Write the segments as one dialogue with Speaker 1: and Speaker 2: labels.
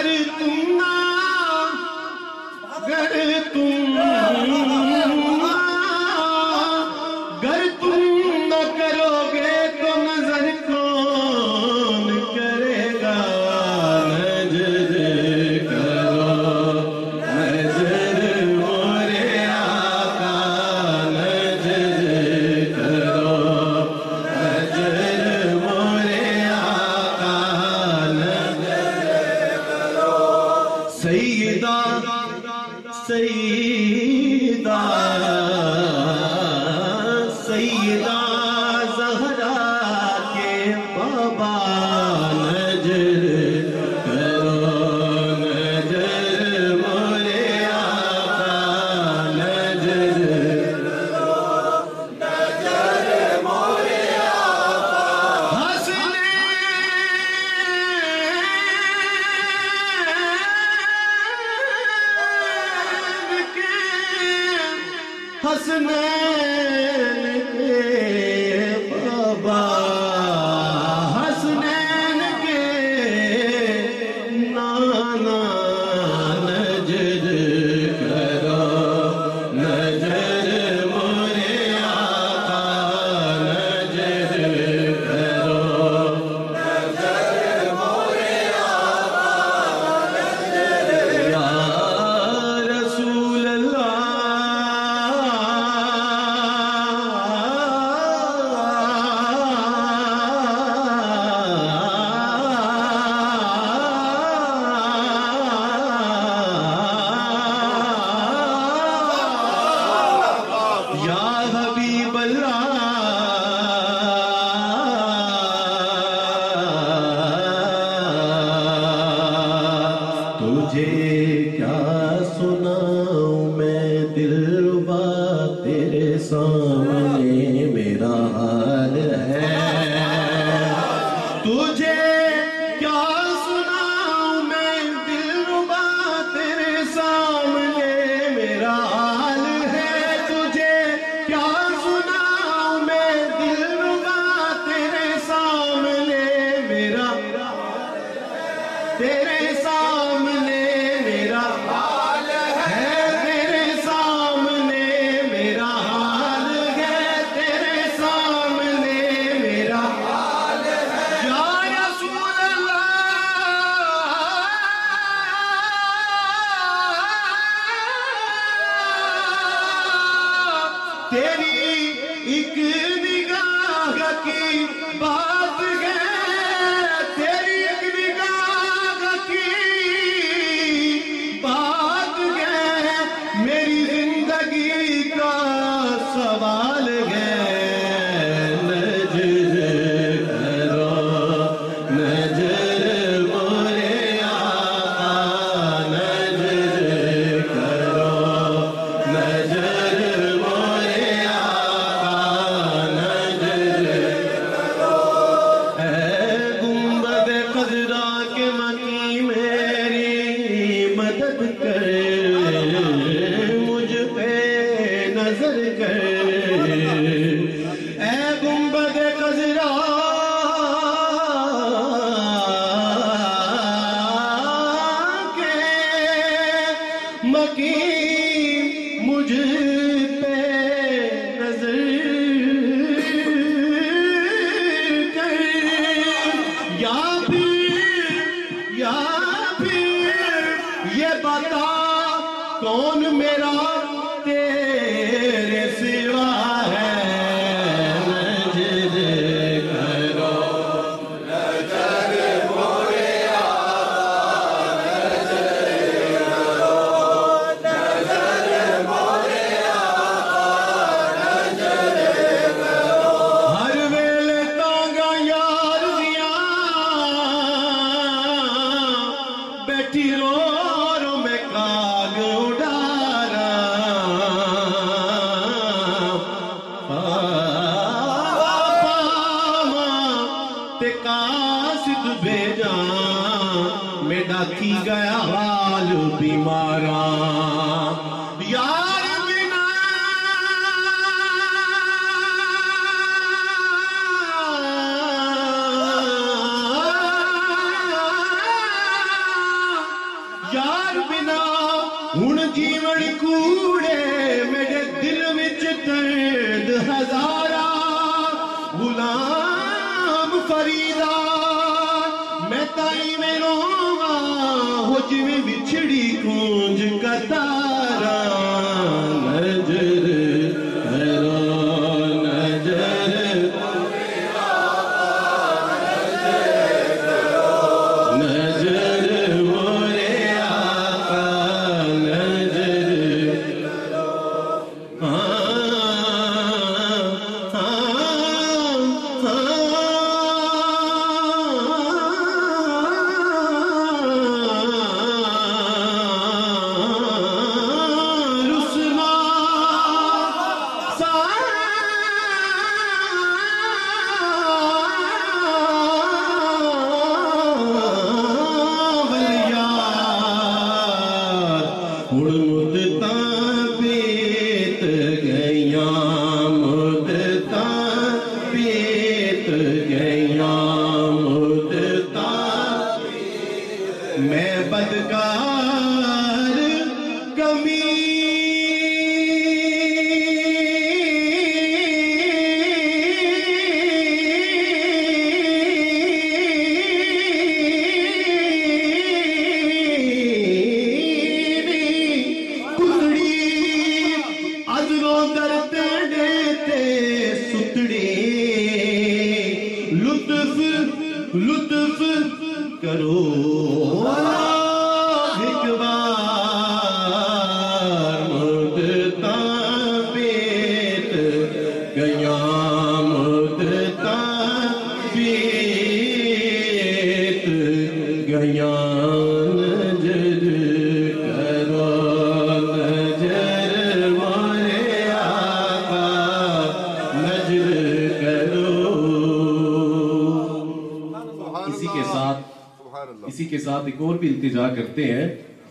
Speaker 1: گر تم نہ کرو گے تو نظر کون کرے گا نظر کرو نظر مورے آقا نظر کرو نظر مورے آقا نظر کرو سیدہ سیدہ سیدہ زہرا کے بابا نظر کرو نظر مورے آقا نظر کرو نظر مورے آقا حسنین کے بابا حسنین کے نانا نظر کرو نظر مورے آقا نظر کرو نظر مورے آقا نظر یا رسول اللہ تجھے کیا سناؤں میں دلربا تیرے سامنے میرا حال ہے تجھے کیا سناؤں میں دلربا تیرے سامنے میرا حال ہے تجھے کیا سناؤں میں دلربا تیرے سامنے میرا تیرے سامنے میرا حال ہے تیرے سامنے میرا حال ہے تیرے سامنے میرا حال ہے یا رسول اللہ تیری ایک نگاہ کی بات ہے تیری ایک نگاہ کی بات ہے میری زندگی کا سوال ہے نظر کرو نظر مورے آقا نظر کرو نظر مورے آقا نظر کرو اے گنبد خضرا کے مکی میری مدد کر مجھ پہ نظر کر اے گنبد خضرا کے مکی مجھ پہ نظر کر یا پھر یہ بتا کون میرا تیرے سوا ہے نظر کرو نظر مورے آقا نظر کرو نظر مورے آقا نظر کرو ہر ویلے تانگا یار دیاں بیٹھی رو رو میں کاغ اڑا رہا تے قاصد بھیجا میڈا تھی گیا حال بیمارا یار بنا جیون کوڑے میرے دل وچ درد ہزارا غلام فریدا میں تائی میں روواں ہو جویں بچھڑی کونج کتارا نظر کرو نظر نظر مورے آقا نظر میں بدکار کمی کتڑی ازروں درد دیتے ستڑی لطف لطف کرو ایک بار مدتا بیت گیا مدتا بیت گیا نظر کرو نظر مورے آقا نظر کرو اسی کے ساتھ ایک اور بھی التجا کرتے ہیں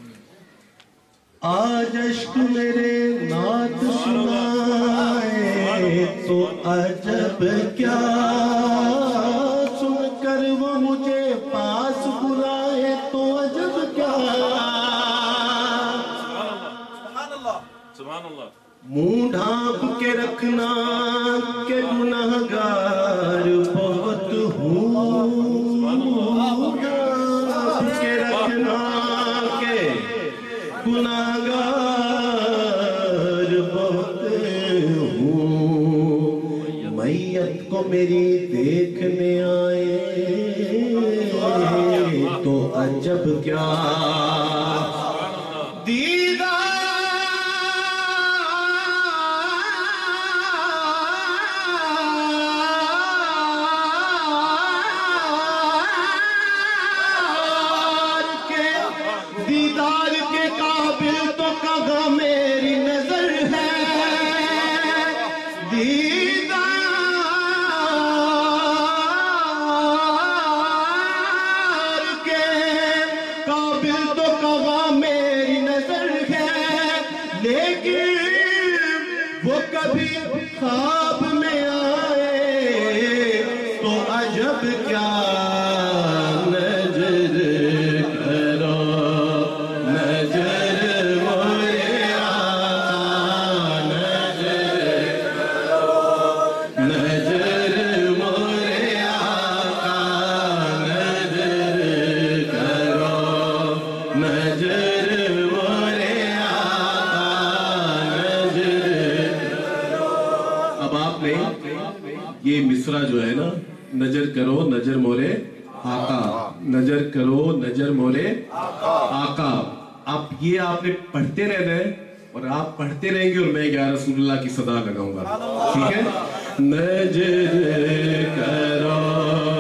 Speaker 1: آج عشق میرے نعت سنائے تو عجب کیا سن کر وہ مجھے پاس بلائے تو عجب کیا
Speaker 2: سبحان اللہ
Speaker 1: منہ ڈھانپ کے رکھنا کہ گناہگار بہت ہوں کے رکھنا کہ گناہگار بہت ہوں میت کو میری دیکھنے آئے تو عجب کیا دیدار کے قابل تو کہاں میری نظر ہے دیدار کے قابل تو کہاں میری نظر ہے لیکن وہ کبھی خواب میں آئے تو عجب کیا یہ مصرع جو ہے نا نظر کرو نظر مورے آقا نظر کرو نظر مورے آقا آپ یہ آپ نے پڑھتے رہنا ہے اور آپ پڑھتے رہیں گے اور میں یا رسول اللہ کی صدا لگاؤں گا ٹھیک ہے نظر کرو